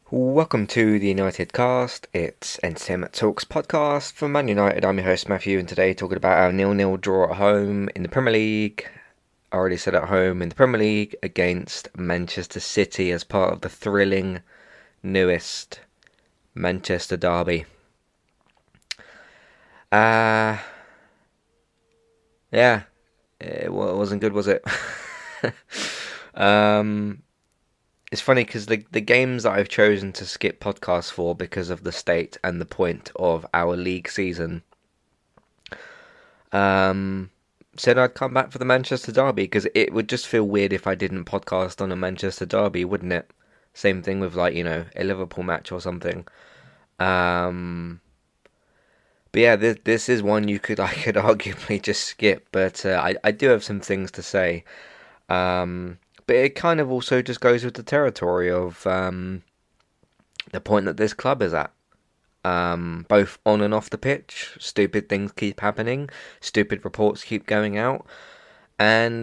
Welcome to the United Cast. It's Entertainment Talks podcast for Man United. I'm your host Matthew, and today talking about our 0-0 draw at home in the Premier League. I already said at home in the Premier League against Manchester City as part of the thrilling newest Manchester derby. Uh yeah, it wasn't good, was it? um, it's funny because the games that I've chosen to skip podcasts for because of the state and the point of our league season, um, said I'd come back for the Manchester derby because it would just feel weird if I didn't podcast on a Manchester derby, wouldn't it? Same thing with like a Liverpool match or something. Um, but yeah, this is one I could arguably just skip, but I do have some things to say. But it kind of also just goes with the territory of the point that this club is at. Both on and off the pitch, stupid things keep happening, stupid reports keep going out, and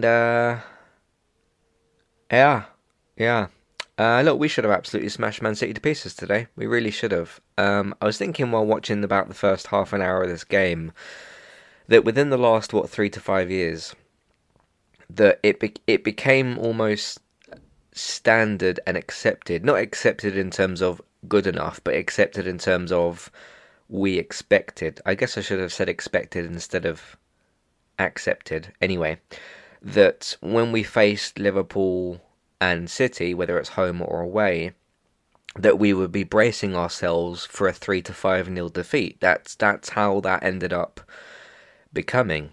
yeah, yeah. Look, we should have absolutely smashed Man City to pieces today. We really should have. I was thinking while watching about the first half an hour of this game that within the last 3 to 5 years, that it became almost standard and accepted. Not accepted in terms of good enough, but accepted in terms of we expected. I guess I should have said expected instead of accepted. Anyway, that when we faced Liverpool and City, whether it's home or away, that we would be bracing ourselves for a 3 to 5 nil defeat. That's how that ended up becoming.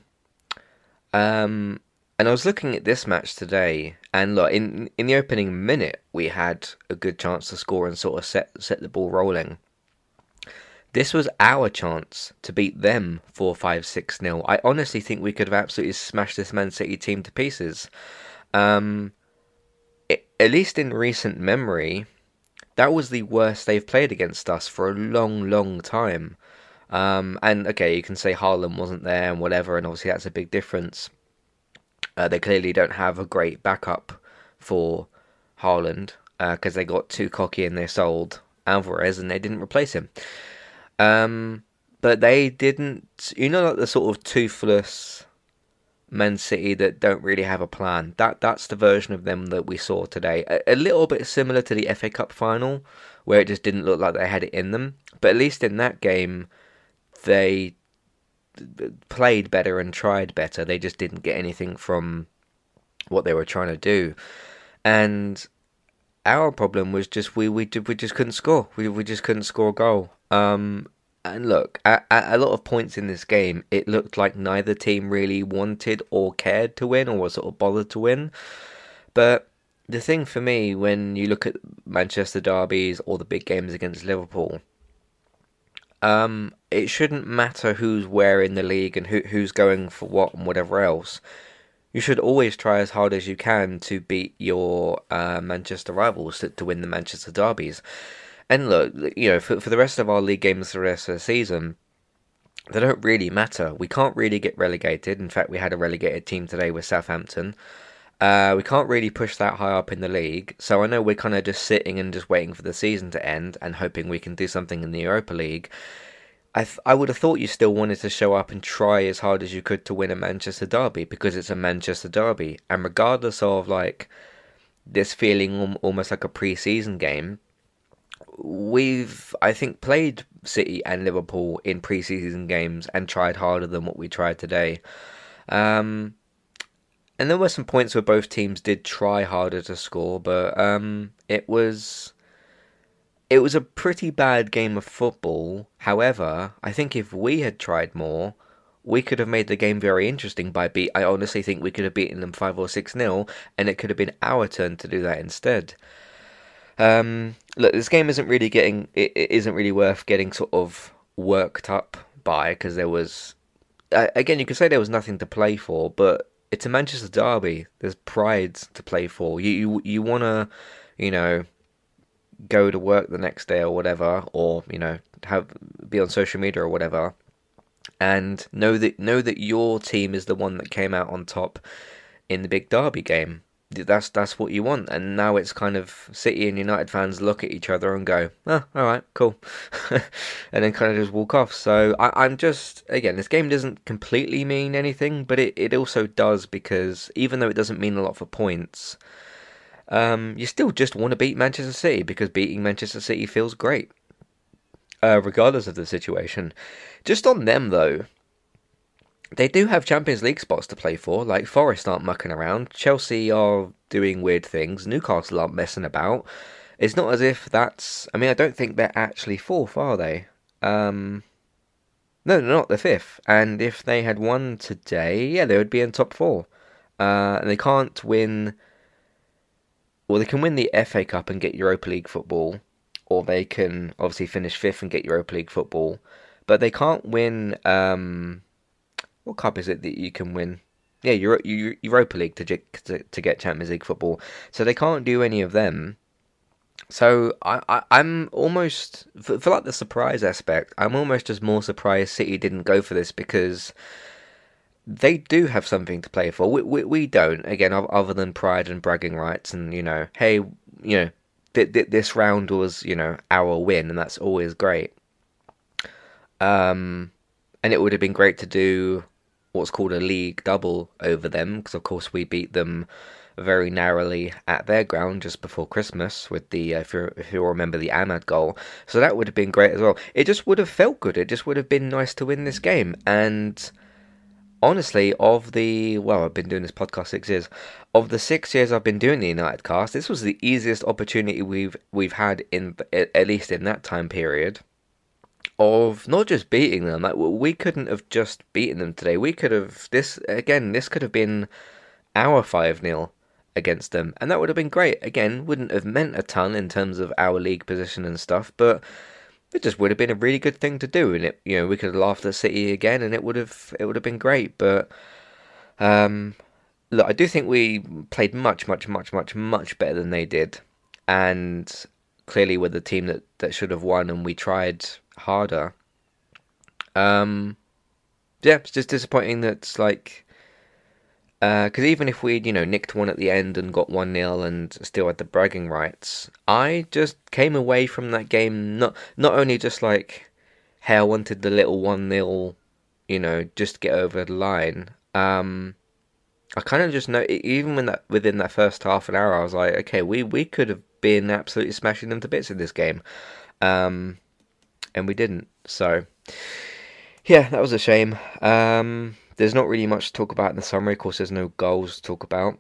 Um, and I was looking at this match today, and look, in the opening minute, we had a good chance to score and sort of set the ball rolling. This was our chance to beat them 4-5-6-0. I honestly think we could have absolutely smashed this Man City team to pieces. Um, at least in recent memory, that was the worst they've played against us for a long, long time. And okay, you can say Haaland wasn't there and whatever, and obviously that's a big difference. They clearly don't have a great backup for Haaland because they got too cocky and they sold Alvarez and they didn't replace him. Um, but they didn't, like the sort of toothless Man City that don't really have a plan. That's the version of them that we saw today. A little bit similar to the FA Cup final, where it just didn't look like they had it in them. But at least in that game, they played better and tried better. They just didn't get anything from what they were trying to do. And our problem was just we just couldn't score. We just couldn't score a goal. And look, at a lot of points in this game, it looked like neither team really wanted or cared to win or was sort of bothered to win. But the thing for me, when you look at Manchester derbies or the big games against Liverpool, it shouldn't matter who's where in the league and who's going for what and whatever else. You should always try as hard as you can to beat your Manchester rivals to win the Manchester derbies. And look, for the rest of our league games for the rest of the season, they don't really matter. We can't really get relegated. In fact, we had a relegated team today with Southampton. We can't really push that high up in the league. So I know we're kind of just sitting and just waiting for the season to end and hoping we can do something in the Europa League. I would have thought you still wanted to show up and try as hard as you could to win a Manchester derby because it's a Manchester derby. And regardless of like this feeling almost like a pre-season game, we've, I think, played City and Liverpool in pre-season games and tried harder than what we tried today. Um, and there were some points where both teams did try harder to score, but it was a pretty bad game of football. However, I think if we had tried more, we could have made the game very interesting I honestly think we could have beaten them 5 or 6 nil, and it could have been our turn to do that instead. Look, this game it isn't really worth getting sort of worked up by because there was again you could say there was nothing to play for, but it's a Manchester derby. There's pride to play for. You wanna you know go to work the next day or whatever, or have be on social media or whatever, and know that your team is the one that came out on top in the big derby game. that's what you want. And now it's kind of City and United fans look at each other and go, "Oh, all right, cool," and then kind of just walk off. So I'm just again, this game doesn't completely mean anything, but it also does because even though it doesn't mean a lot for points, you still just want to beat Manchester City because beating Manchester City feels great, regardless of the situation. Just on them though. They do have Champions League spots to play for. Like Forest aren't mucking around. Chelsea are doing weird things. Newcastle aren't messing about. It's not as if that's. I mean, I don't think they're actually fourth, are they? Um, no, they're not. They're fifth. And if they had won today, yeah, they would be in top four. And they can't win. Well, they can win the FA Cup and get Europa League football, or they can obviously finish fifth and get Europa League football. But they can't win. What cup is it that you can win? Yeah, Europa League to get Champions League football. So they can't do any of them. So I'm almost for like the surprise aspect. I'm almost just more surprised City didn't go for this because they do have something to play for. We don't again other than pride and bragging rights and hey this round was our win and that's always great. Um, and it would have been great to do what's called a league double over them because of course we beat them very narrowly at their ground just before Christmas with the if you remember the Ahmad goal. So that would have been great as well. It just would have felt good. It just would have been nice to win this game. And honestly, I've been doing this podcast 6 years. Of the 6 years I've been doing the United Cast, this was the easiest opportunity we've had in at least in that time period of not just beating them. Like we couldn't have just beaten them today. We could have this again. This could have been our 5-0 against them, and that would have been great. Again, wouldn't have meant a ton in terms of our league position and stuff, but it just would have been a really good thing to do. And we could have laughed at City again, and it would have been great. But um, look, I do think we played much, much, much, much, much better than they did, and clearly were the team that should have won, and we tried harder. Um, yeah, it's just disappointing that like because even if we'd nicked one at the end and got 1-0 and still had the bragging rights, I just came away from that game not only just like hey I wanted the little 1-0 just to get over the line. I kind of just know even when that within that first half an hour I was like okay we could have been absolutely smashing them to bits in this game. Um, and we didn't. So yeah, that was a shame. There's not really much to talk about in the summary. Of course, there's no goals to talk about.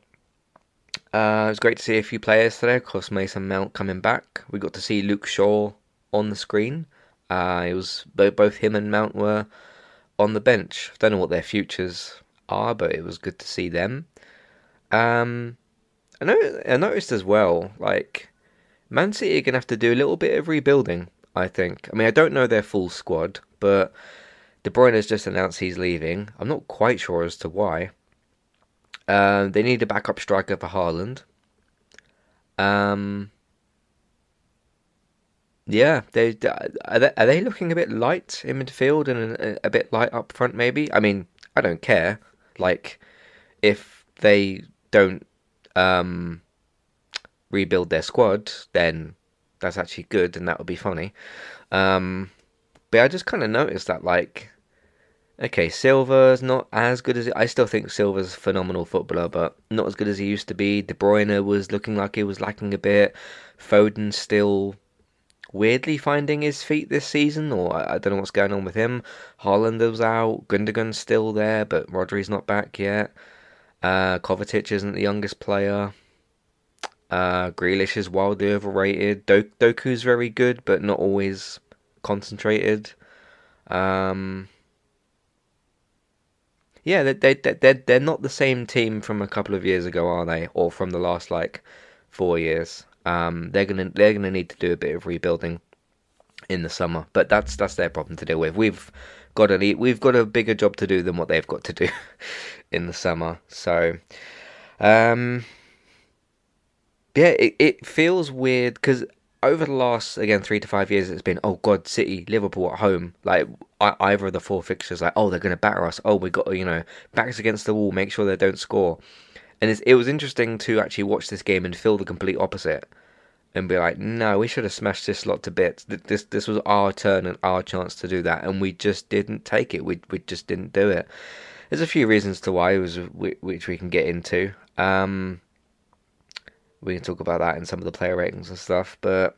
It was great to see a few players today. Of course, Mason Mount coming back. We got to see Luke Shaw on the screen. It was both him and Mount were on the bench. Don't know what their futures are, but it was good to see them. Um, I noticed as well, like Man City are gonna have to do a little bit of rebuilding. I think. I mean, I don't know their full squad, but De Bruyne has just announced he's leaving. I'm not quite sure as to why. They need a backup striker for Haaland. Um, yeah, are they looking a bit light in midfield and a bit light up front? Maybe. I mean, I don't care. Like, if they don't um, rebuild their squad, then that's actually good, and that would be funny. Um, but I just kind of noticed that, like, okay, Silva's not as good as I still think Silva's a phenomenal footballer, but not as good as he used to be. De Bruyne was looking like he was lacking a bit. Foden's still weirdly finding his feet this season, or I don't know what's going on with him. Haaland was out. Gundogan's still there, but Rodri's not back yet. Kovacic isn't the youngest player. Grealish is wildly overrated. Doku's very good, but not always concentrated. Um, yeah, they're not the same team from a couple of years ago, are they? Or from the last like 4 years. They're gonna need to do a bit of rebuilding in the summer, but that's their problem to deal with. We've got a bigger job to do than what they've got to do in the summer. So, um, yeah, it feels weird because over the last again 3 to 5 years, it's been oh god, City, Liverpool at home. Like either of the four fixtures, like oh they're gonna batter us. Oh we got backs against the wall, make sure they don't score. And it was interesting to actually watch this game and feel the complete opposite and be like, no, we should have smashed this lot to bits. This was our turn and our chance to do that, and we just didn't take it. We just didn't do it. There's a few reasons to why, which we can get into. We can talk about that in some of the player ratings and stuff, but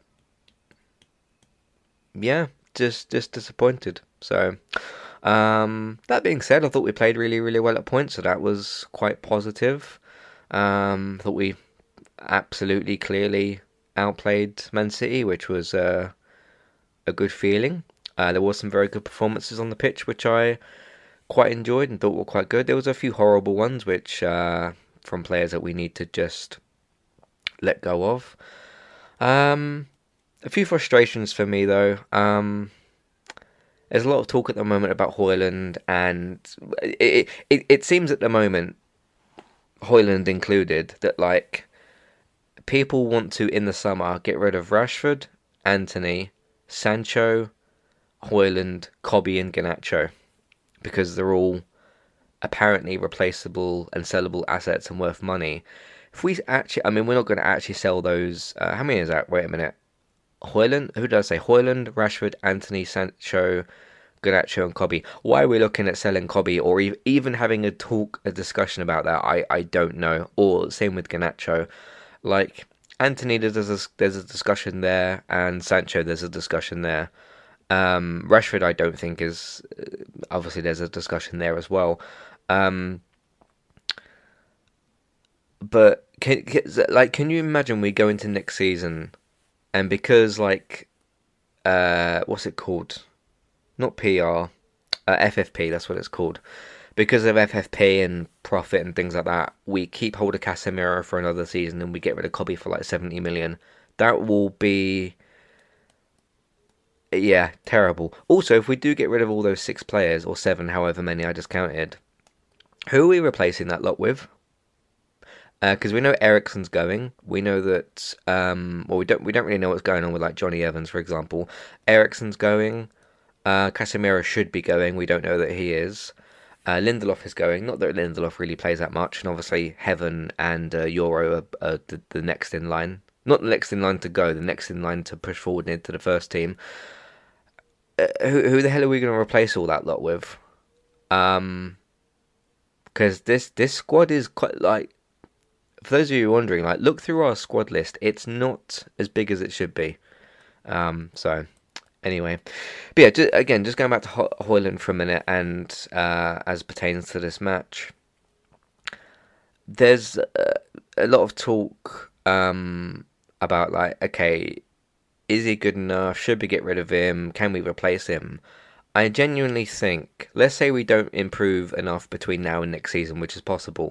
yeah, just disappointed. So, that being said, I thought we played really, really well at points, so that was quite positive. Thought we absolutely clearly outplayed Man City, which was a good feeling. There was some very good performances on the pitch, which I quite enjoyed and thought were quite good. There was a few horrible ones, which from players that we need to just let go of. A few frustrations for me though. There's a lot of talk at the moment about Højlund, and it seems at the moment, Højlund included, that like people want to in the summer get rid of Rashford, Antony, Sancho, Højlund, Kobbie, and Garnacho because they're all apparently replaceable and sellable assets and worth money. If we actually, I mean, we're not going to actually sell those. How many is that? Wait a minute. Højlund, who did I say? Højlund, Rashford, Antony, Sancho, Garnacho, and Kobbie. Why are we looking at selling Kobbie or even having a discussion about that? I don't know. Or same with Garnacho. Like Antony, there's a discussion there, and Sancho, there's a discussion there. Rashford, I don't think is obviously there's a discussion there as well. But can you imagine we go into next season and because like what's it called? Not PR, FFP. That's what it's called. Because of FFP and profit and things like that, we keep hold of Casemiro for another season and we get rid of Kobbie for like 70 million. That will be, yeah, terrible. Also, if we do get rid of all those 6 players or 7, however many I just counted, who are we replacing that lot with? Because we know Eriksen's going. We know that. Well, we don't really know what's going on with like Johnny Evans, for example. Eriksen's going. Casemiro should be going. We don't know that he is. Lindelof is going. Not that Lindelof really plays that much, and obviously Heaven and Euro are the next in line. Not the next in line to go. The next in line to push forward into the first team. Who the hell are we going to replace all that lot with? Because this squad is quite like. For those of you wondering, like look through our squad list. It's not as big as it should be. So anyway, but yeah, just going back to Højlund for a minute, and as pertains to this match, there's a lot of talk about like, okay, is he good enough? Should we get rid of him? Can we replace him? I genuinely think, let's say we don't improve enough between now and next season, which is possible.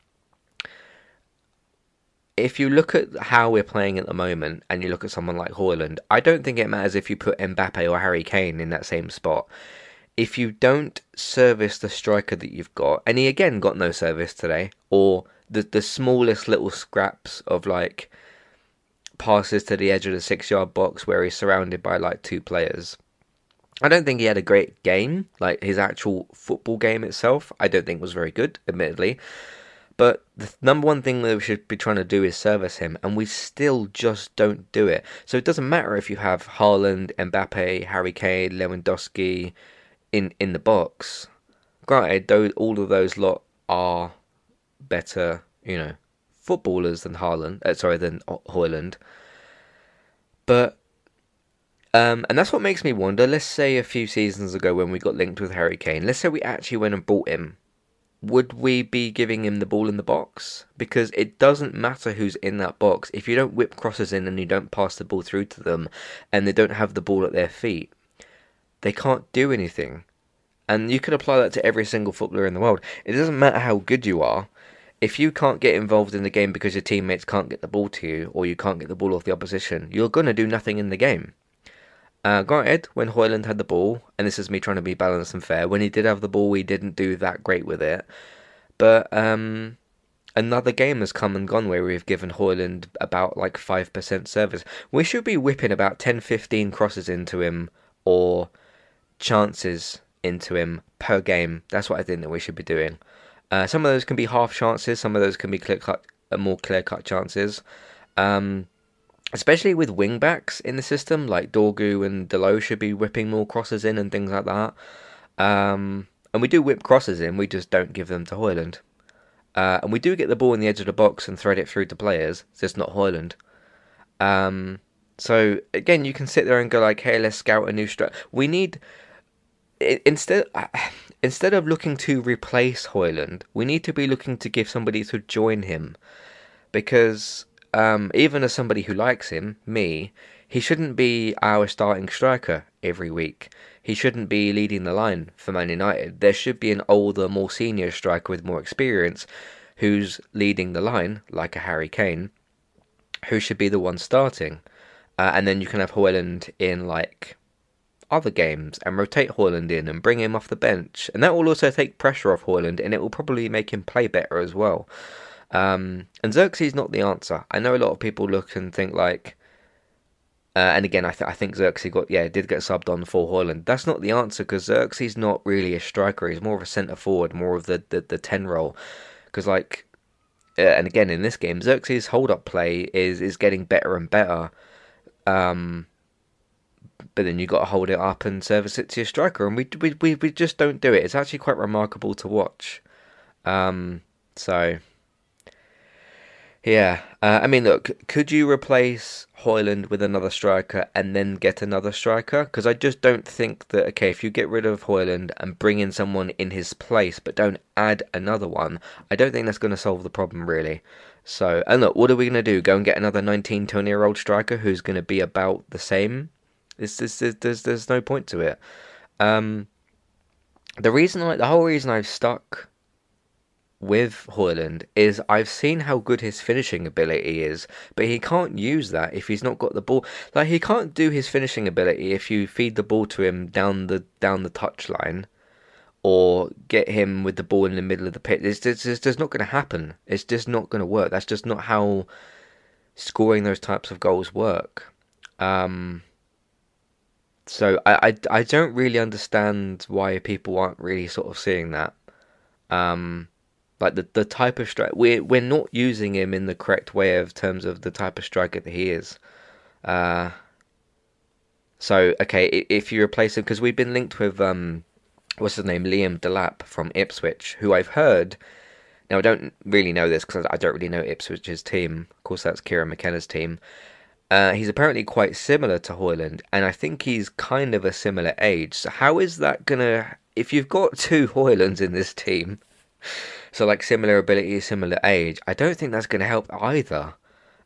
If you look at how we're playing at the moment and you look at someone like Højlund, I don't think it matters if you put Mbappe or Harry Kane in that same spot. If you don't service the striker that you've got, and he again got no service today, or the smallest little scraps of like passes to the edge of the 6-yard box where he's surrounded by like 2 players. I don't think he had a great game. Like his actual football game itself, I don't think was very good, admittedly. But the number one thing that we should be trying to do is service him, and we still just don't do it. So it doesn't matter if you have Haaland, Mbappe, Harry Kane, Lewandowski in the box. Granted, all of those lot are better, footballers than than Højlund. But and that's what makes me wonder. Let's say a few seasons ago when we got linked with Harry Kane, let's say we actually went and bought him. Would we be giving him the ball in the box? Because it doesn't matter who's in that box. If you don't whip crosses in and you don't pass the ball through to them and they don't have the ball at their feet, they can't do anything. And you could apply that to every single footballer in the world. It doesn't matter how good you are. If you can't get involved in the game because your teammates can't get the ball to you or you can't get the ball off the opposition, you're going to do nothing in the game. Granted, when Højlund had the ball, and this is me trying to be balanced and fair, when he did have the ball, he didn't do that great with it. But another game has come and gone where we've given Højlund about like 5% service. We should be whipping about 10-15 crosses into him or chances into him per game. That's what I think that we should be doing. Some of those can be half chances, some of those can be more clear-cut chances. Especially with wing-backs in the system, like Dorgu and Delo should be whipping more crosses in and things like that. And we do whip crosses in, we just don't give them to Højlund. And we do get the ball in the edge of the box and thread it through to players. It's just not Højlund. So again, you can sit there and go like, "Hey, let's scout a new striker." We need instead of looking to replace Højlund, we need to be looking to give somebody to join him, because even as somebody who likes him, me, he shouldn't be our starting striker every week. He shouldn't be leading the line for Man United. There should be an older, more senior striker with more experience who's leading the line, like a Harry Kane, who should be the one starting. And then you can have Højlund in like other games and rotate Højlund in and bring him off the bench. And that will also take pressure off Højlund, and it will probably make him play better as well. And Xerxes not the answer. I know a lot of people look and think like, and again, I think Xerxes did get subbed on for Højlund. That's not the answer, because Xerxes not really a striker. He's more of a centre forward, more of the 10 role. Because like, and again in this game, Xerxes' hold up play is getting better and better. But then you got to hold it up and service it to your striker, and we just don't do it. It's actually quite remarkable to watch. So. Yeah, I mean, look, could you replace Højlund with another striker and then get another striker? Because I just don't think that, okay, if you get rid of Højlund and bring in someone in his place, but don't add another one, I don't think that's going to solve the problem, really. So, and look, what are we going to do? Go and get another 19, 20-year-old striker who's going to be about the same? There's no point to it. The whole reason I've stuck with Højlund is I've seen how good his finishing ability is, but he can't use that if he's not got the ball. Like, he can't do his finishing ability if you feed the ball to him down the touchline, or get him with the ball in the middle of the pitch. It's just not going to happen. It's just not going to work. That's just not how scoring those types of goals work. So I don't really understand why people aren't really sort of seeing that. Like the type of strike, we're not using him in the correct way of terms of the type of striker that he is. So okay, if you replace him, because we've been linked with what's his name, Liam Delap from Ipswich, who I've heard. Now I don't really know this because I don't really know Ipswich's team. Of course, that's Kieran McKenna's team. He's apparently quite similar to Højlund, and I think he's kind of a similar age. So how is that gonna? If you've got two Højlunds in this team. So, like, similar ability, similar age, I don't think that's going to help either.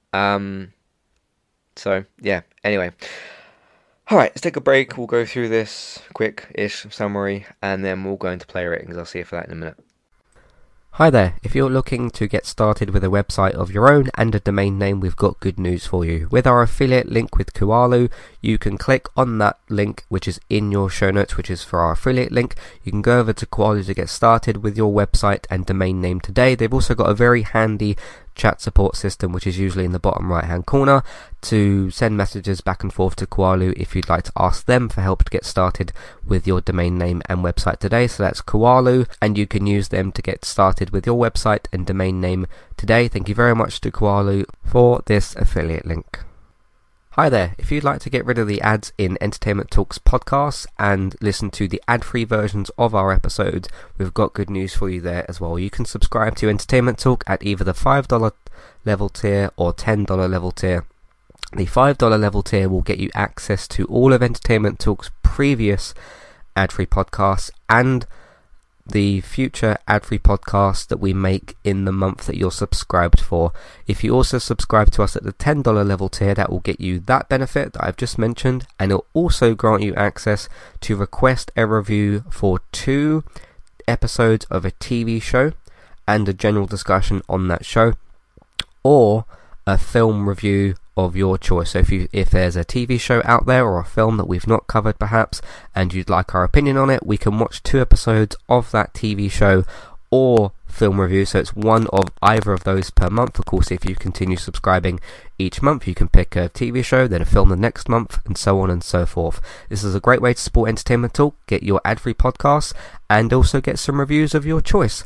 So, yeah, anyway. Alright, let's take a break. We'll go through this quick-ish summary, and then we'll go into player ratings. I'll see you for that in a minute. Hi there, if you're looking to get started with a website of your own and a domain name, we've got good news for you. With our affiliate link with Kualu, you can click on that link which is in your show notes, which is for our affiliate link. You can go over to Kualu to get started with your website and domain name today. They've also got a very handy chat support system, which is usually in the bottom right hand corner, to send messages back and forth to Kualu if you'd like to ask them for help to get started with your domain name and website today. So that's Kualu, and you can use them to get started with your website and domain name today. Thank you very much to Kualu for this affiliate link. Hi there, if you'd like to get rid of the ads in Entertainment Talks podcasts and listen to the ad-free versions of our episodes, we've got good news for you there as well. You can subscribe to Entertainment Talk at either the $5 level tier or $10 level tier. The $5 level tier will get you access to all of Entertainment Talk's previous ad-free podcasts and the future ad-free podcasts that we make in the month that you're subscribed for. If you also subscribe to us at the $10 level tier, that will get you that benefit that I've just mentioned, and it'll also grant you access to request a review for 2 episodes of a TV show and a general discussion on that show, or a film review of your choice. So if there's a TV show out there or a film that we've not covered perhaps, and you'd like our opinion on it, we can watch 2 episodes of that TV show or film review. So it's one of either of those per month. Of course, if you continue subscribing each month, you can pick a TV show, then a film the next month, and so on and so forth. This is a great way to support Entertainment Talk, get your ad-free podcasts, and also get some reviews of your choice.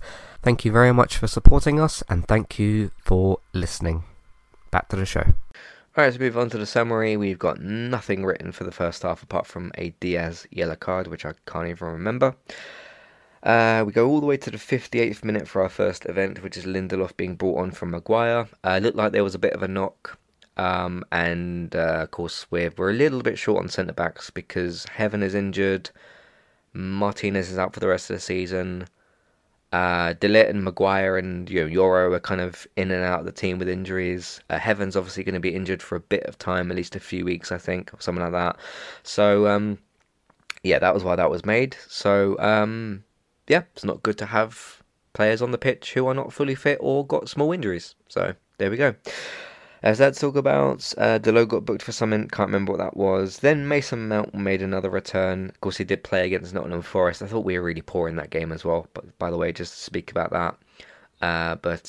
Thank you very much for supporting us, and thank you for listening. Back to the show. Alright, let's move on to the summary. We've got nothing written for the first half apart from a Diaz yellow card, which I can't even remember. We go all the way to the 58th minute for our first event, which is Lindelof being brought on from Maguire. Looked like there was a bit of a knock. And of course, we're a little bit short on centre backs because Heaven is injured. Martinez is out for the rest of the season. De Ligt and Maguire and Yoro are kind of in and out of the team with injuries. Heaven's obviously going to be injured for a bit of time, at least a few weeks, I think, or something like that. So, yeah, that was why that was made. So, yeah, it's not good to have players on the pitch who are not fully fit or got small injuries. So, there we go. As let's talk about Dalot got booked for something, can't remember what that was. Then Mason Mount made another return. Of course, he did play against Nottingham Forest. I thought we were really poor in that game as well. But by the way, just to speak about that. But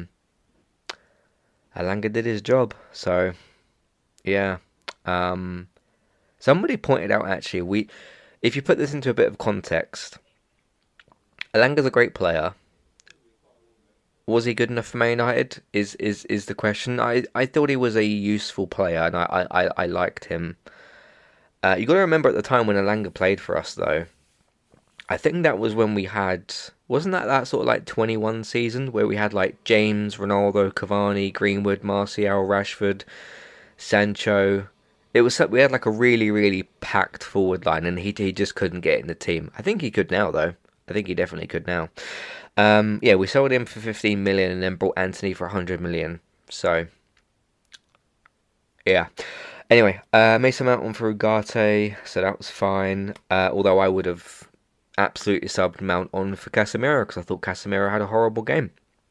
Elanga did his job. So, yeah. Somebody pointed out actually, if you put this into a bit of context, Elanga's a great player. Was he good enough for Man United? Is the question. I thought he was a useful player, and I liked him. You got to remember at the time when Elanga played for us, though. I think that was when we had, wasn't that sort of like 21 season where we had like James, Ronaldo, Cavani, Greenwood, Martial, Rashford, Sancho. We had like a really packed forward line, and he just couldn't get in the team. I think he could now though. I think he definitely could now. Yeah, we sold him for 15 million and then bought Anthony for 100 million. So, yeah. Anyway, Mason Mount on for Ugarte, so that was fine. Although I would have absolutely subbed Mount on for Casemiro because I thought Casemiro had a horrible game.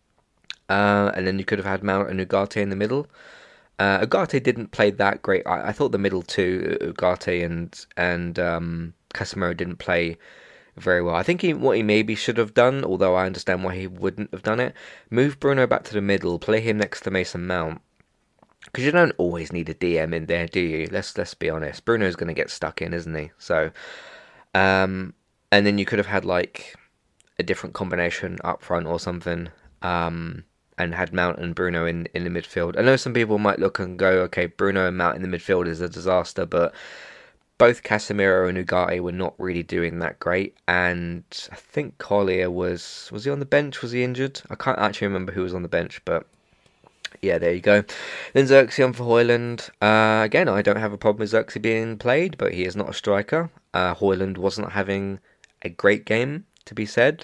And then you could have had Mount and Ugarte in the middle. Ugarte didn't play that great. I thought the middle two, Ugarte and Casemiro, didn't play very well. I think what he maybe should have done, although I understand why he wouldn't have done it, move Bruno back to the middle, play him next to Mason Mount. Because you don't always need a DM in there, do you? Let's be honest. Bruno's going to get stuck in, isn't he? So, and then you could have had like a different combination up front or something, and had Mount and Bruno in the midfield. I know some people might look and go, okay, Bruno and Mount in the midfield is a disaster, but both Casemiro and Ugarte were not really doing that great, and I think Collier was he on the bench? Was he injured? I can't actually remember who was on the bench, but yeah, there you go. Then Xerxes on for Højlund. Again, I don't have a problem with Xerxes being played, but he is not a striker. Højlund wasn't having a great game, to be said.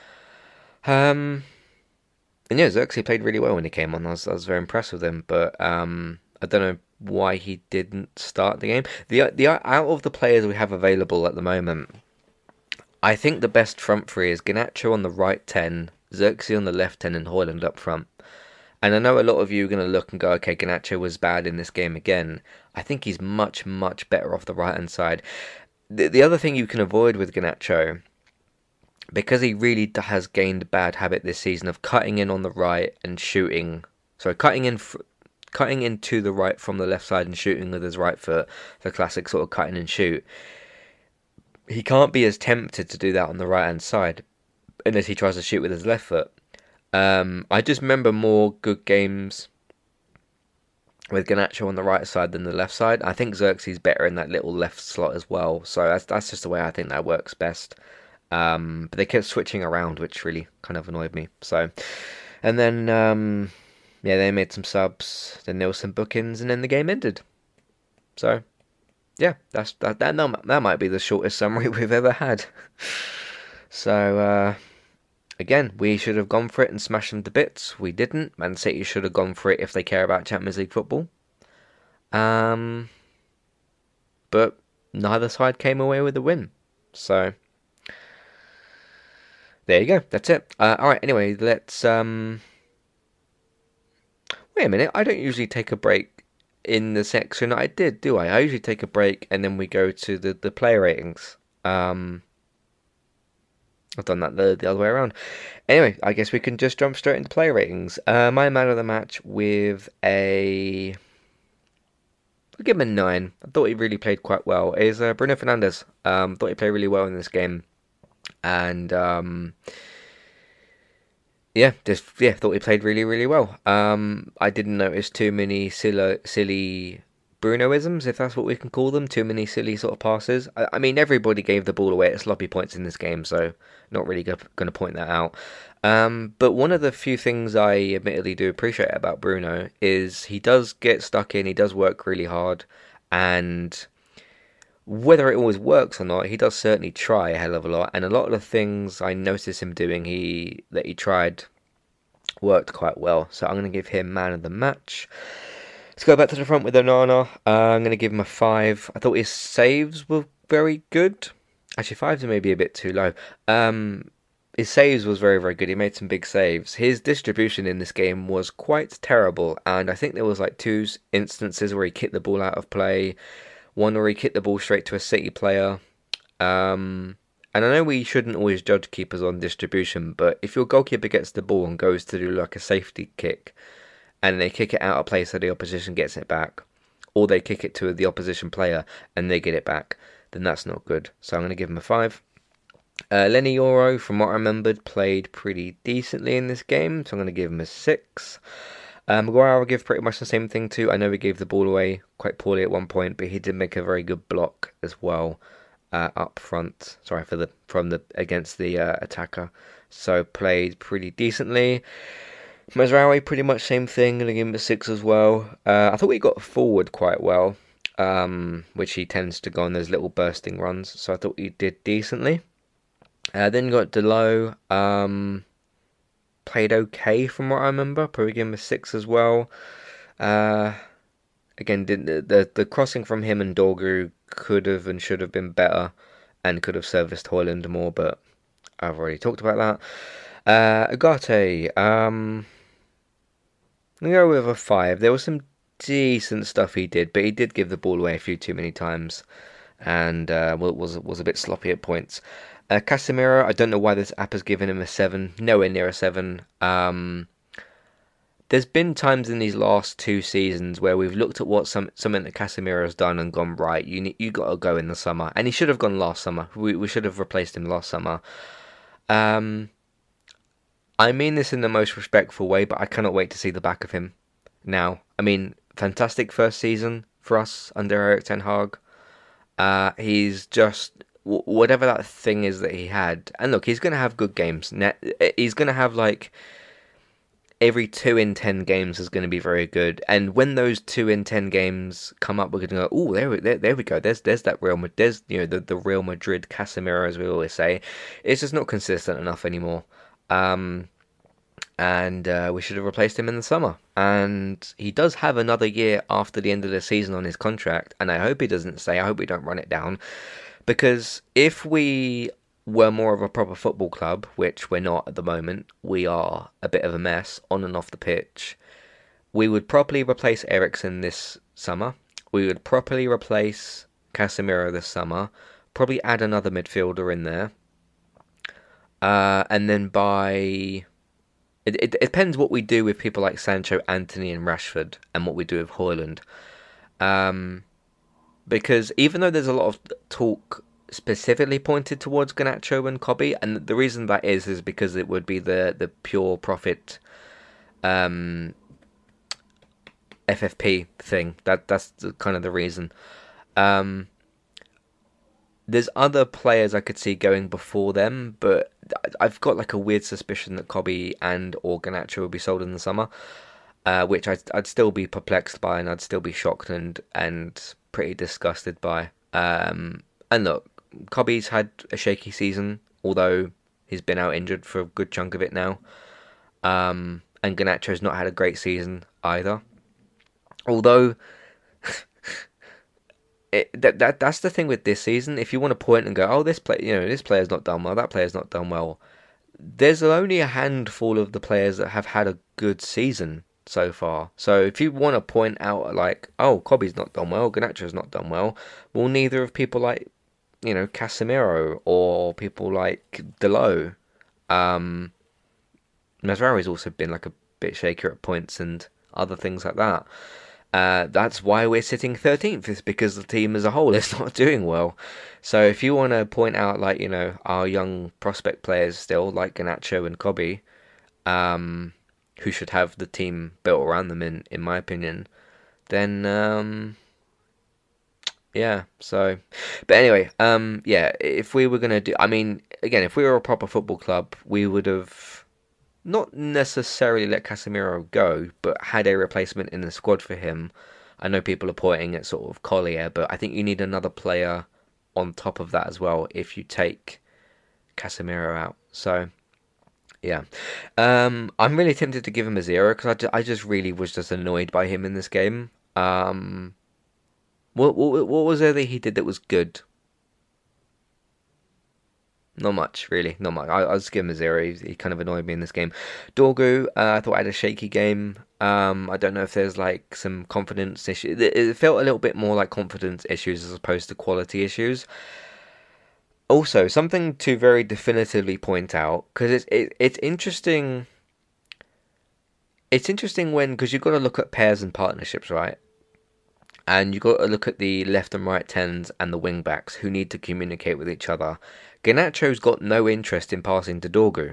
And yeah, Xerxes played really well when he came on. I was very impressed with him, but I don't know why he didn't start the game. The out of the players we have available at the moment, I think the best front three is Garnacho on the right 10, Xerxes on the left 10, and Højlund up front. And I know a lot of you are going to look and go, okay, Garnacho was bad in this game again. I think he's much better off the right hand side. The other thing you can avoid with Garnacho, because he really has gained a bad habit this season of cutting in on the right and shooting. So cutting in to the right from the left side and shooting with his right foot, the classic sort of cutting and shoot. He can't be as tempted to do that on the right hand side unless he tries to shoot with his left foot. I just remember more good games with Garnacho on the right side than the left side. I think Xerxes is better in that little left slot as well, so that's just the way I think that works best. But they kept switching around, which really kind of annoyed me. So, and then yeah, they made some subs, then there were some bookings, and then the game ended. So, yeah, that might be the shortest summary we've ever had. So, again, we should have gone for it and smashed them to bits. We didn't. Man City should have gone for it if they care about Champions League football. But neither side came away with a win. So, there you go. That's it. Alright, anyway, let's... Wait a minute, I don't usually take a break in the section I did, do I? I usually take a break and then we go to the player ratings. I've done that the other way around. Anyway, I guess we can just jump straight into player ratings. My man of the match with a... I'll give him a 9. I thought he really played quite well. Is Bruno Fernandes. Thought he played really well in this game. And thought he played really, really well. I didn't notice too many silly Brunoisms, if that's what we can call them. Too many silly sort of passes. I mean, everybody gave the ball away at sloppy points in this game, so not really going to point that out. But one of the few things I admittedly do appreciate about Bruno is he does get stuck in. He does work really hard, and whether it always works or not, he does certainly try a hell of a lot. And a lot of the things I notice him doing, he tried worked quite well. So I'm going to give him man of the match. Let's go back to the front with Onana. I'm going to give him a 5. I thought his saves were very good. Actually, 5's maybe a bit too low. His saves was very, very good. He made some big saves. His distribution in this game was quite terrible, and I think there was like 2 instances where he kicked the ball out of play, one where he kicked the ball straight to a City player. And I know we shouldn't always judge keepers on distribution, but if your goalkeeper gets the ball and goes to do like a safety kick, and they kick it out of play so the opposition gets it back, or they kick it to the opposition player and they get it back, then that's not good. So I'm going to give him a 5. Lenny Yoro, from what I remembered, played pretty decently in this game, so I'm going to give him a 6. Maguire I'll give pretty much the same thing too. I know he gave the ball away quite poorly at one point, but he did make a very good block as well up front. Sorry from the against the attacker. So played pretty decently. Mazraoui, pretty much same thing. Gonna give him a 6 as well. I thought he got forward quite well, which he tends to go on those little bursting runs. So I thought he did decently. Then you got Delo. Played okay from what I remember. Probably give him a 6 as well. Again, the crossing from him and Dorgu could have and should have been better, and could have serviced Højlund more, but I've already talked about that. Ugarte, I'm gonna go with a 5. There was some decent stuff he did, but he did give the ball away a few too many times, and was a bit sloppy at points. Casemiro, I don't know why this app has given him a 7, nowhere near a 7. There's been times in these last 2 seasons where we've looked at what something that Casemiro has done and gone, right, you got to go in the summer, and he should have gone last summer. We should have replaced him last summer. I mean this in the most respectful way, but I cannot wait to see the back of him now. I mean, fantastic first season for us under Erik ten Hag. He's just whatever that thing is that he had, and look, he's going to have good games. He's going to have like every 2 in 10 games is going to be very good, and when those 2 in 10 games come up, we're going to go, oh, there we go. There's that Real Madrid. There's the Real Madrid Casemiro, as we always say. It's just not consistent enough anymore. And we should have replaced him in the summer. And he does have another year after the end of the season on his contract, and I hope he doesn't stay. I hope we don't run it down, because if we were more of a proper football club, which we're not at the moment, we are a bit of a mess on and off the pitch, we would properly replace Eriksen this summer. We would properly replace Casemiro this summer. Probably add another midfielder in there. And then by... It depends what we do with people like Sancho, Antony and Rashford, and what we do with Højlund. Because even though there's a lot of talk specifically pointed towards Garnacho and Kobbie, and the reason that is because it would be the pure profit FFP thing. That's kind of the reason. There's other players I could see going before them, but I've got like a weird suspicion that Kobbie and or Garnacho will be sold in the summer, which I'd still be perplexed by, and I'd still be shocked and pretty disgusted by. And look, Kobbie's had a shaky season, although he's been out injured for a good chunk of it now. And Garnacho's not had a great season either. Although that's the thing with this season. If you want to point and go, oh, this player's not done well, that player's not done well. There's only a handful of the players that have had a good season so far. So if you want to point out like, oh, Kobbie's not done well, Garnacho's not done well, neither of people like, Casemiro or people like Delo. Mazraoui's also been like a bit shakier at points and other things like that. That's why we're sitting 13th, is because the team as a whole is not doing well. So if you want to point out like, our young prospect players still, like Garnacho and Kobbie, who should have the team built around them, in my opinion, then yeah. So, but anyway, yeah. If we were gonna do, I mean, again, if we were a proper football club, we would have not necessarily let Casemiro go, but had a replacement in the squad for him. I know people are pointing at sort of Collier, but I think you need another player on top of that as well if you take Casemiro out. So yeah, I'm really tempted to give him a 0 because I just really was just annoyed by him in this game. What was there that he did that was good? Not much, really. Not much. I'll just give him a 0. He kind of annoyed me in this game. Dorgu, I thought I had a shaky game. I don't know if there's like some confidence issues. It felt a little bit more like confidence issues as opposed to quality issues. Also, something to very definitively point out because it's interesting. It's interesting when because you've got to look at pairs and partnerships, right? And you've got to look at the left and right tens and the wing backs who need to communicate with each other. Garnacho's got no interest in passing to Dorgu.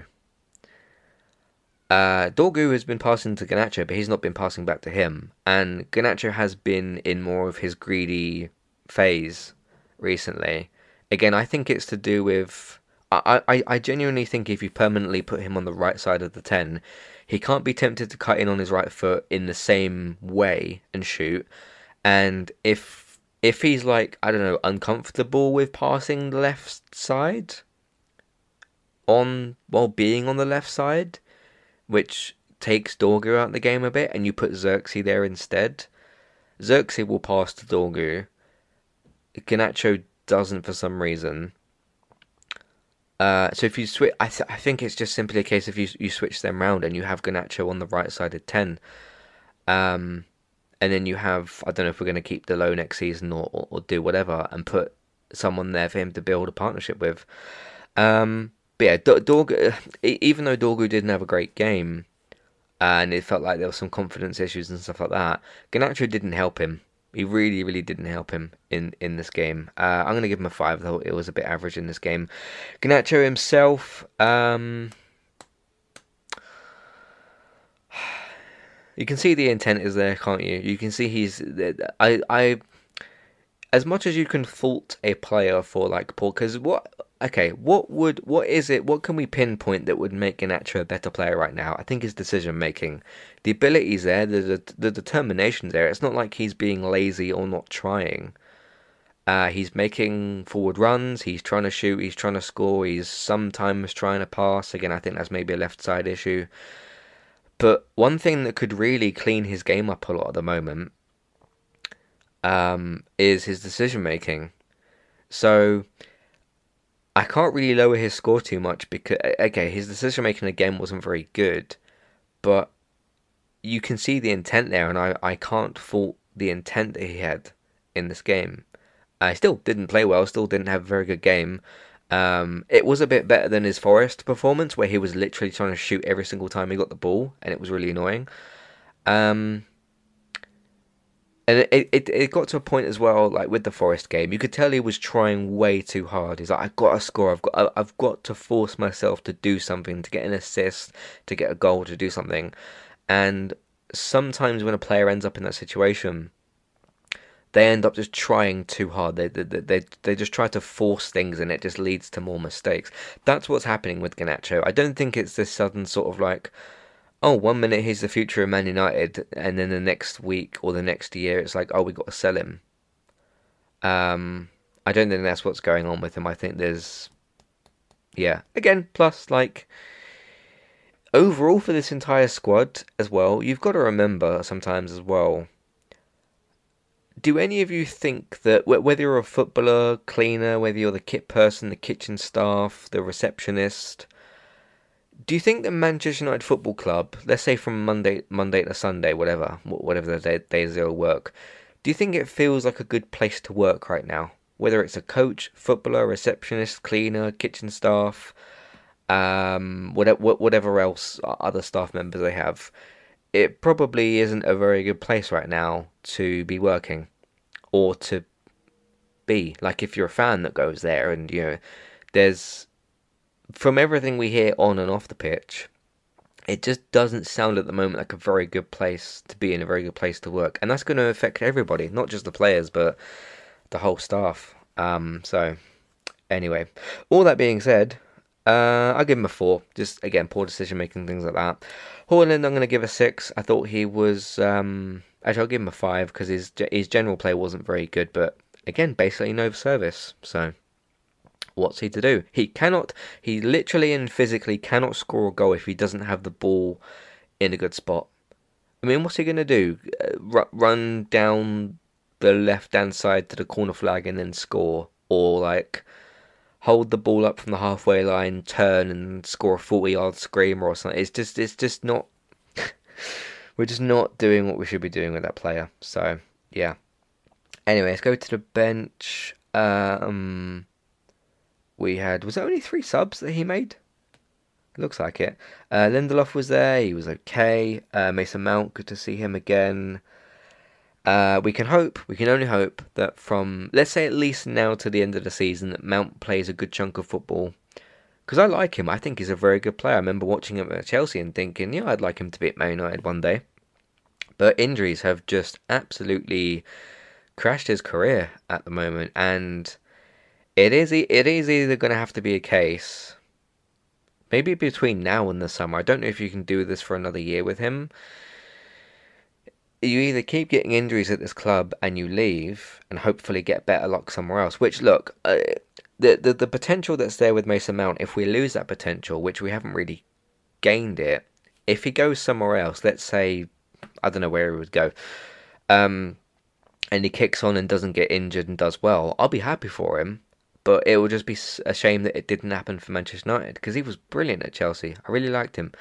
Dorgu has been passing to Garnacho, but he's not been passing back to him. And Garnacho has been in more of his greedy phase recently. Again, I think it's to do with. I genuinely think if you permanently put him on the right side of the 10, he can't be tempted to cut in on his right foot in the same way and shoot. And if he's like, I don't know, uncomfortable with passing the left side on while being on the left side, which takes Dorgu out of the game a bit, and you put Xerxes there instead, Xerxes will pass to Dorgu. Garnacho doesn't for some reason. So if you switch, I think it's just simply a case of you switch them round and you have Garnacho on the right side of 10. And then you have, I don't know if we're going to keep Delo next season or do whatever and put someone there for him to build a partnership with. But yeah, Dorgu, even though Dorgu didn't have a great game and it felt like there was some confidence issues and stuff like that, Garnacho didn't help him. He really, really didn't help him in this game. I'm going to give him a 5, though it was a bit average in this game. Garnacho himself, you can see the intent is there, can't you? You can see he's. As much as you can fault a player for like poor, because what is it? What can we pinpoint that would make Garnacho a better player right now? I think his decision making, the ability's there, the determination's there. It's not like he's being lazy or not trying. He's making forward runs. He's trying to shoot. He's trying to score. He's sometimes trying to pass. Again, I think that's maybe a left side issue. But one thing that could really clean his game up a lot at the moment is his decision making. So I can't really lower his score too much because, okay, his decision making again wasn't very good, but you can see the intent there, and I can't fault the intent that he had in this game. I still didn't play well, still didn't have a very good game. It was a bit better than his Forest performance, where he was literally trying to shoot every single time he got the ball, and it was really annoying. And it got to a point as well, like with the Forest game, you could tell he was trying way too hard. He's like, I've got to score, I've got to force myself to do something, to get an assist, to get a goal, to do something. And sometimes when a player ends up in that situation, they end up just trying too hard. They just try to force things, and it just leads to more mistakes. That's what's happening with Garnacho. I don't think it's this sudden sort of like, oh, 1 minute he's the future of Man United, and then the next week or the next year it's like, oh, we got to sell him. I don't think that's what's going on with him. I think there's, yeah, again, plus like overall for this entire squad as well, you've got to remember sometimes as well. Do any of you think that whether you're a footballer, cleaner, whether you're the kit person, the kitchen staff, the receptionist, do you think that Manchester United Football Club, let's say from Monday to Sunday, whatever the days they'll work, do you think it feels like a good place to work right now? Whether it's a coach, footballer, receptionist, cleaner, kitchen staff, whatever else other staff members they have, it probably isn't a very good place right now to be working or to be. Like if you're a fan that goes there and, there's, from everything we hear on and off the pitch, it just doesn't sound at the moment like a very good place to be in, a very good place to work, and that's going to affect everybody, not just the players, but the whole staff. So anyway, all that being said, I'll give him a 4. Just again, poor decision making, things like that. Haaland, I'm going to give a 6. I thought he was. Actually, I'll give him a 5 because his general play wasn't very good, but again, basically no service. So what's he to do? He literally and physically cannot score a goal if he doesn't have the ball in a good spot. I mean, what's he going to do? Run down the left hand side to the corner flag and then score? Or, like, hold the ball up from the halfway line, turn and score a 40-yard screamer or something? It's just not. We're just not doing what we should be doing with that player. So, yeah. Anyway, let's go to the bench. Was it only 3 subs that he made? Looks like it. Lindelof was there. He was okay. Mason Mount, good to see him again. We can only hope that from, let's say at least now to the end of the season, that Mount plays a good chunk of football. Because I like him. I think he's a very good player. I remember watching him at Chelsea and thinking, yeah, I'd like him to be at Man United one day. But injuries have just absolutely crashed his career at the moment. And it is either going to have to be a case, maybe between now and the summer. I don't know if you can do this for another year with him. You either keep getting injuries at this club and you leave and hopefully get better luck somewhere else. Which, look, the potential that's there with Mason Mount, if we lose that potential, which we haven't really gained it, if he goes somewhere else, let's say, I don't know where he would go, and he kicks on and doesn't get injured and does well, I'll be happy for him. But it will just be a shame that it didn't happen for Manchester United, because he was brilliant at Chelsea. I really liked him.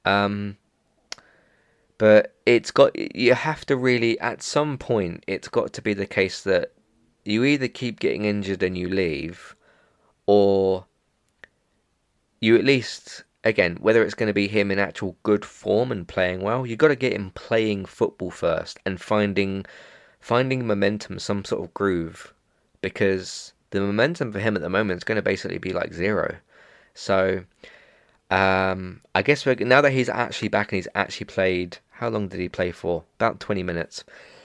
But you have to really, at some point, it's got to be the case that you either keep getting injured and you leave, or you at least, again, whether it's going to be him in actual good form and playing well, you've got to get him playing football first and finding momentum, some sort of groove, because the momentum for him at the moment is going to basically be like 0. So, I guess now that he's actually back and he's actually played, how long did he play for? About 20 minutes.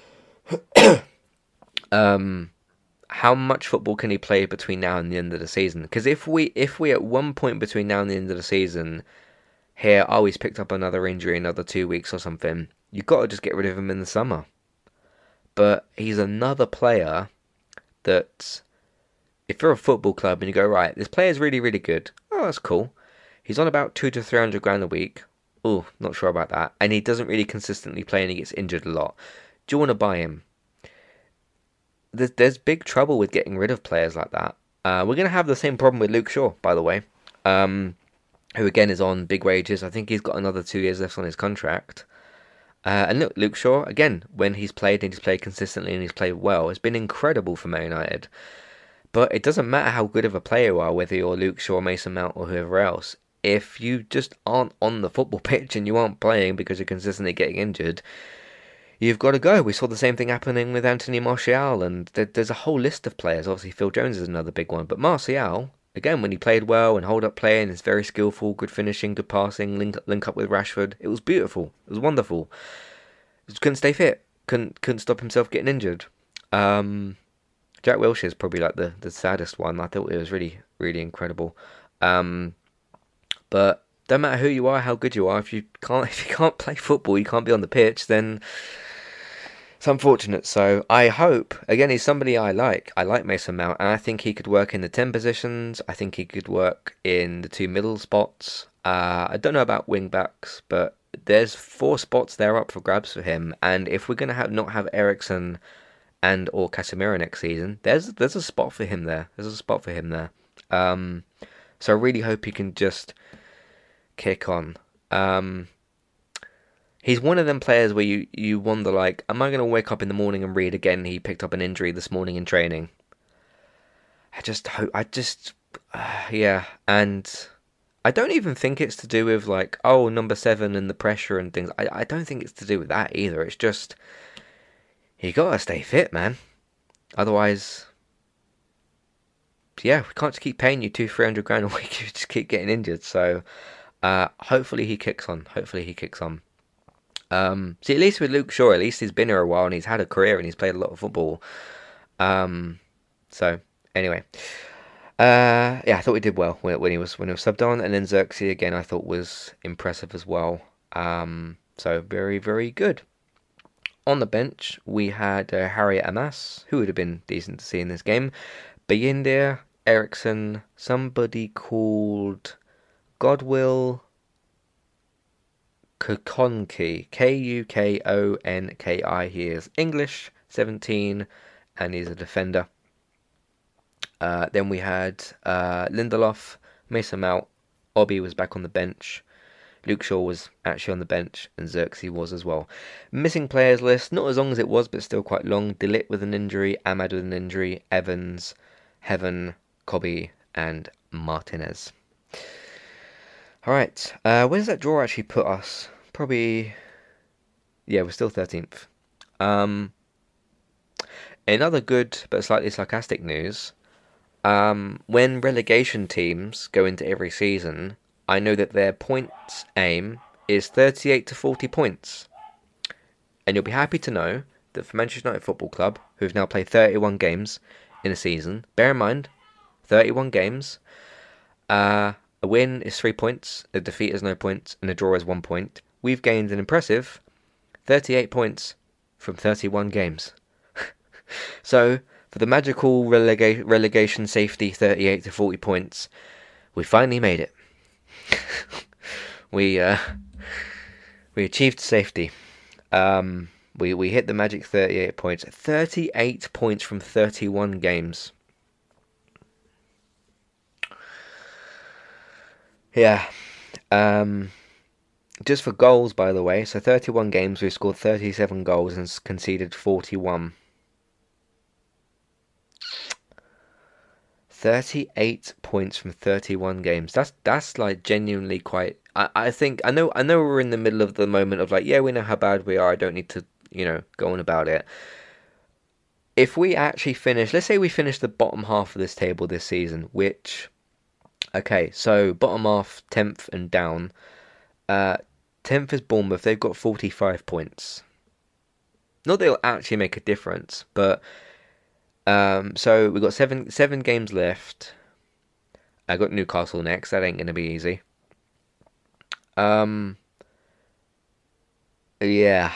How much football can he play between now and the end of the season? Because if we at one point between now and the end of the season hear, oh, he's picked up another injury, another 2 weeks or something, you've got to just get rid of him in the summer. But he's another player that, if you're a football club and you go, right, this player's really, really good. Oh, that's cool. He's on about 200 to 300 grand a week. Oh, not sure about that. And he doesn't really consistently play and he gets injured a lot. Do you want to buy him? There's big trouble with getting rid of players like that. We're going to have the same problem with Luke Shaw, by the way, who again is on big wages. I think he's got another 2 years left on his contract. And look, Luke Shaw, again, when he's played and he's played consistently and he's played well, it's been incredible for Man United. But it doesn't matter how good of a player you are, whether you're Luke Shaw, Mason Mount, or whoever else. If you just aren't on the football pitch and you aren't playing because you're consistently getting injured, you've got to go. We saw the same thing happening with Anthony Martial, and there's a whole list of players. Obviously, Phil Jones is another big one. But Martial, again, when he played well and hold up play and is very skillful, good finishing, good passing, link up with Rashford, it was beautiful. It was wonderful. Just couldn't stay fit. Couldn't stop himself getting injured. Jack Wilshere is probably like the saddest one. I thought it was really, really incredible. But don't matter who you are, how good you are, if you can't play football, you can't be on the pitch, then it's unfortunate. So I hope, again, he's somebody I like. I like Mason Mount, and I think he could work in the 10 positions. I think he could work in the 2 middle spots. I don't know about wing backs, but there's 4 spots there up for grabs for him. And if we're going to not have Eriksen and or Casemiro next season, there's a spot for him there. So I really hope he can just kick on. He's one of them players where you wonder, like, am I going to wake up in the morning and read again he picked up an injury this morning in training? Yeah, and I don't even think it's to do with, like, oh, number 7 and the pressure and things. I don't think it's to do with that either. It's just, you gotta stay fit, man. Otherwise, yeah, we can't just keep paying you 200-300 grand a week. You just keep getting injured. So Hopefully he kicks on. Hopefully he kicks on. See, at least with Luke Shaw, at least he's been here a while and he's had a career and he's played a lot of football. So anyway, yeah, I thought he did well when he was subbed on, and then Xerxes again I thought was impressive as well. So very very good. On the bench we had Harriet Amas, who would have been decent to see in this game. Bayindir, Eriksson, somebody called Godwill Kukonki, Kukonki. He is English, 17, and he's a defender. Then we had Lindelof, Mason Mount, Obi was back on the bench. Luke Shaw was actually on the bench, and Xerxes was as well. Missing players list, not as long as it was, but still quite long. Delit with an injury, Ahmad with an injury, Evans, Heaven, Kobe, and Martinez. Alright, where does that draw actually put us? Probably, yeah, we're still 13th. In other good but slightly sarcastic news, when relegation teams go into every season, I know that their points aim is 38 to 40 points. And you'll be happy to know that for Manchester United Football Club, who've now played 31 games in a season, bear in mind, 31 games, a win is 3 points, a defeat is no points, and a draw is 1 point. We've gained an impressive 38 points from 31 games. So, for the magical relegation safety 38 to 40 points, we finally made it. We achieved safety. We hit the magic 38 points. 38 points from 31 games. Yeah. Just for goals, by the way, so 31 games, we've scored 37 goals and conceded 41. 38 points from 31 games. That's like genuinely quite. I think I know we're in the middle of the moment of like, yeah, we know how bad we are. I don't need to go on about it. If we actually finish, let's say we finish the bottom half of this table this season, which, okay, so bottom half 10th and down. 10th is Bournemouth. They've got 45 points. Not that it'll actually make a difference, but. So we've got seven games left. I got Newcastle next. That ain't gonna be easy. Yeah,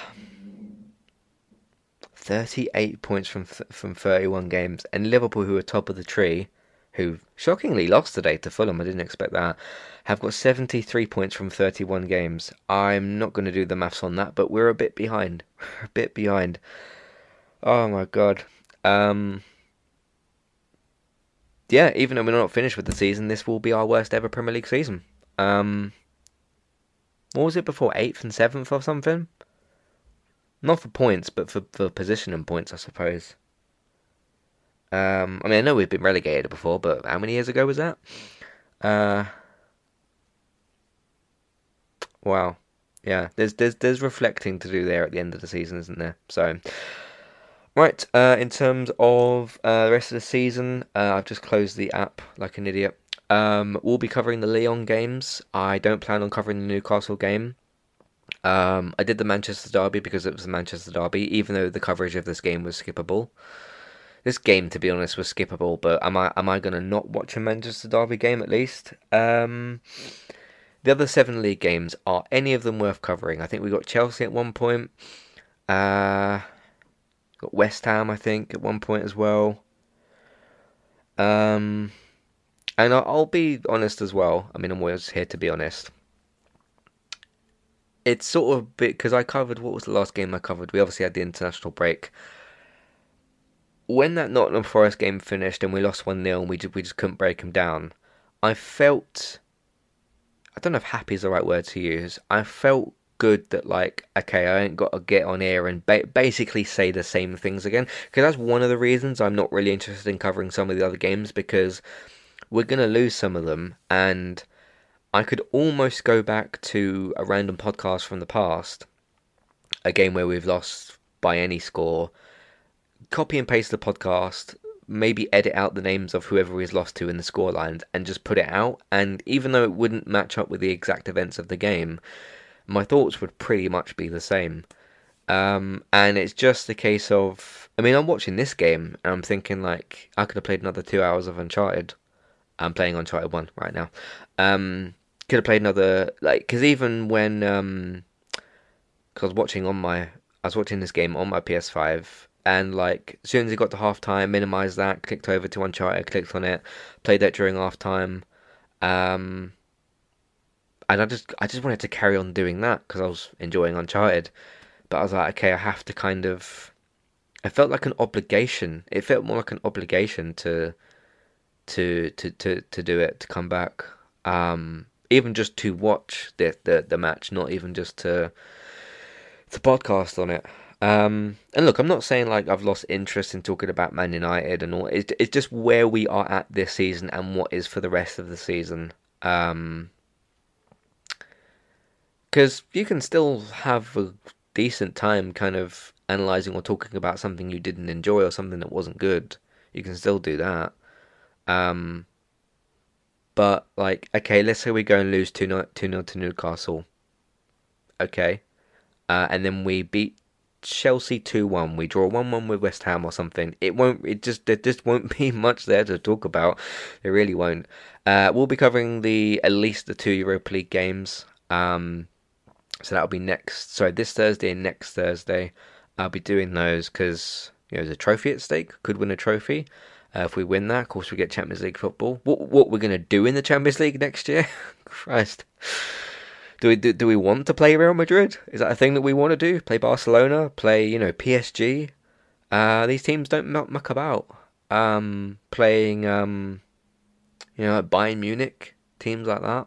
38 points from 31 games, and Liverpool, who are top of the tree, who shockingly lost today to Fulham. I didn't expect that. Have got 73 points from 31 games. I'm not going to do the maths on that, but we're a bit behind. We're a bit behind. Oh my god. Yeah, even though we're not finished with the season, this will be our worst ever Premier League season. What was it before? 8th and 7th or something? Not for points, but for position and points, I suppose. I mean, I know we've been relegated before, but how many years ago was that? Wow. Yeah, there's reflecting to do there at the end of the season, isn't there? So. Right, in terms of the rest of the season, I've just closed the app like an idiot. We'll be covering the Lyon games. I don't plan on covering the Newcastle game. I did the Manchester Derby because it was the Manchester Derby, even though the coverage of this game was skippable. This game, to be honest, was skippable, but am I going to not watch a Manchester Derby game at least? The other 7 league games, are any of them worth covering? I think we got Chelsea at one point. Got West Ham, I think, at one point as well. And I'll be honest as well. I mean, I'm always here to be honest. It's sort of a bit because I covered what was the last game I covered. We obviously had the international break. When that Nottingham Forest game finished and we lost 1-0 and we just couldn't break them down, I felt. I don't know if happy is the right word to use. I felt good that like, okay, I ain't got to get on here and basically say the same things again, because that's one of the reasons I'm not really interested in covering some of the other games, because we're gonna lose some of them, and I could almost go back to a random podcast from the past, a game where we've lost by any score, copy and paste the podcast, maybe edit out the names of whoever he's lost to in the score lines and just put it out. And even though it wouldn't match up with the exact events of the game, my thoughts would pretty much be the same. And it's just a case of, I mean, I'm watching this game and I'm thinking like I could have played another 2 hours of Uncharted. I'm playing Uncharted 1 right now. Could have played another, like, because even when, cause I was watching this game on my PS5, and like as soon as it got to halftime, minimized that, clicked over to Uncharted, clicked on it, played that during halftime, um, and I just wanted to carry on doing that because I was enjoying Uncharted. But I was like, okay, I have to kind of. I felt like an obligation. It felt more like an obligation to do it, to come back. Even just to watch the match, not even just to podcast on it. And look, I'm not saying like I've lost interest in talking about Man United and all. It's just where we are at this season and what is for the rest of the season. Because you can still have a decent time kind of analyzing or talking about something you didn't enjoy or something that wasn't good. You can still do that. Um, but like, okay, let's say we go and lose 2-0 to Newcastle. Okay. And then we beat Chelsea 2-1. We draw 1-1 with West Ham or something. There just won't be much there to talk about. It really won't. We'll be covering at least the two Europa League games. So that'll be this Thursday and next Thursday. I'll be doing those because, there's a trophy at stake. Could win a trophy. If we win that, of course, we get Champions League football. What we're going to do in the Champions League next year? Christ. Do we want to play Real Madrid? Is that a thing that we want to do? Play Barcelona? Play, PSG? These teams don't muck about. Playing, Bayern Munich, teams like that.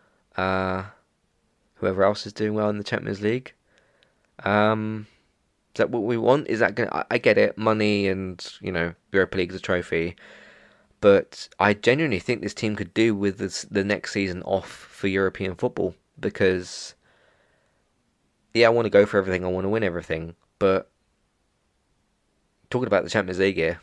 Whoever else is doing well in the Champions League. Is that what we want? Is that gonna? I get it, money and Europa League's a trophy, but I genuinely think this team could do with the next season off for European football because, yeah, I want to go for everything, I want to win everything, but talking about the Champions League here,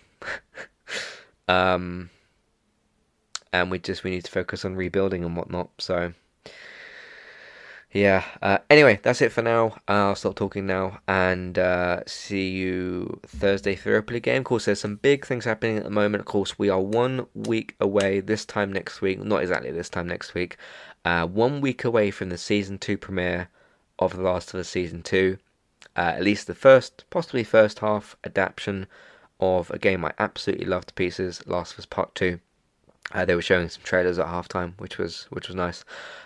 and we need to focus on rebuilding and whatnot. So. Yeah. Anyway, that's it for now. I'll stop talking now and see you Thursday for the Europa League game. Of course, there's some big things happening at the moment. Of course, we are 1 week away this time next week. Not exactly this time next week. 1 week away from the season 2 premiere of The Last of Us season 2. At least the possibly first half adaptation of a game I absolutely love to pieces, Last of Us Part 2. They were showing some trailers at halftime, which was nice.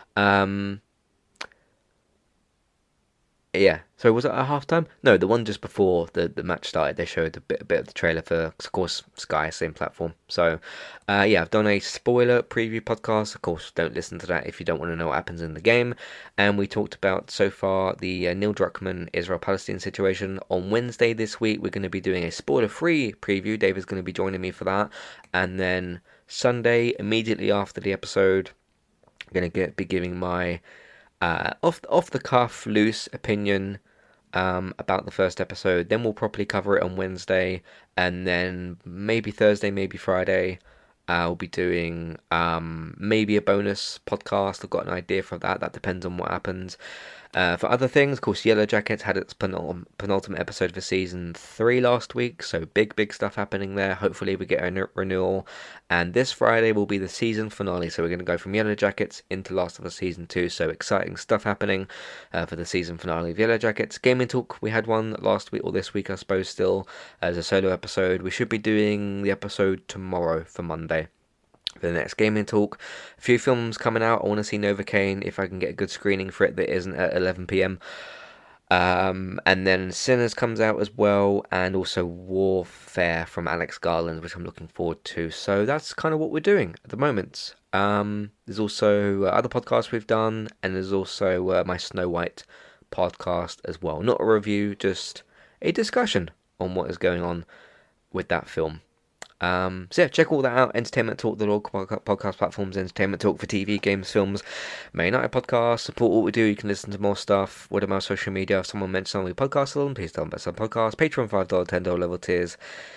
Yeah. So was it at halftime? No, the one just before the match started. They showed a bit of the trailer for, of course, Sky, same platform. So, yeah, I've done a spoiler preview podcast. Of course, don't listen to that if you don't want to know what happens in the game. And we talked about so far the Neil Druckmann Israel-Palestine situation. On Wednesday this week, we're going to be doing a spoiler-free preview. David's going to be joining me for that. And then Sunday, immediately after the episode, I'm going to be giving my off the cuff, loose opinion about the first episode. Then we'll properly cover it on Wednesday, and then maybe Thursday, maybe Friday. I'll be doing maybe a bonus podcast. I've got an idea for that. That depends on what happens. For other things, of course, Yellow Jackets had its penultimate episode for season 3 last week, so big stuff happening there. Hopefully we get a renewal, and this Friday will be the season finale, so we're going to go from Yellow Jackets into Last of Us season 2, so exciting stuff happening for the season finale of Yellow Jackets. Gaming Talk, we had one last week, or this week I suppose still, as a solo episode. We should be doing the episode tomorrow for Monday. For the next Gaming Talk, a few films coming out. I want to see Novocaine if I can get a good screening for it that isn't at 11 p.m. And then Sinners comes out as well, and also Warfare from Alex Garland, which I'm looking forward to. So that's kind of what we're doing at the moment. There's also other podcasts we've done, and there's also my Snow White podcast as well. Not a review, just a discussion on what is going on with that film. So yeah, check all that out. Entertainment Talk, the local podcast platforms. Entertainment Talk for TV, games, films. May United podcast. Support what we do. You can listen to more stuff. Word of mouth, social media. If someone mentions on the podcast alone, please tell them about some podcast. Patreon $5, $10 level tiers.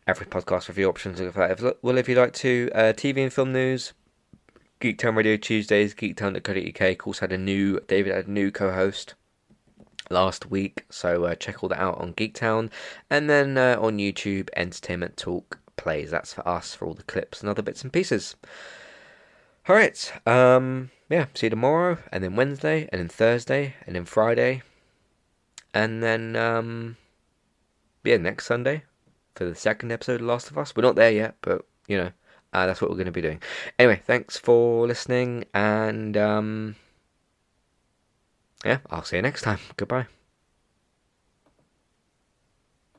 every podcast review options. Well, if you'd like to, TV and film news, Geektown Radio Tuesdays, geektown.co.uk. Of course, David had a new co-host last week, so check all that out on Geektown. And then on YouTube, Entertainment Talk Plays. That's for us, for all the clips and other bits and pieces. Alright, yeah, see you tomorrow, and then Wednesday, and then Thursday, and then Friday, and then, yeah, next Sunday for the second episode of Last of Us. We're not there yet, but, that's what we're going to be doing. Anyway, thanks for listening, and, yeah, I'll see you next time. Goodbye.